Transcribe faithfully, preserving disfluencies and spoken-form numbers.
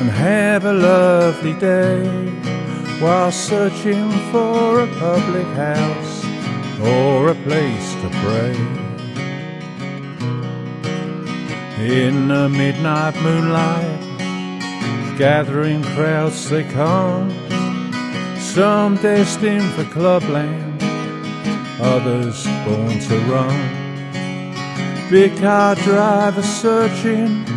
and have a lovely day while searching for a public house or a place to pray. In the midnight moonlight, gathering crowds they come, some destined for clubland, others born to run. Big car drivers searching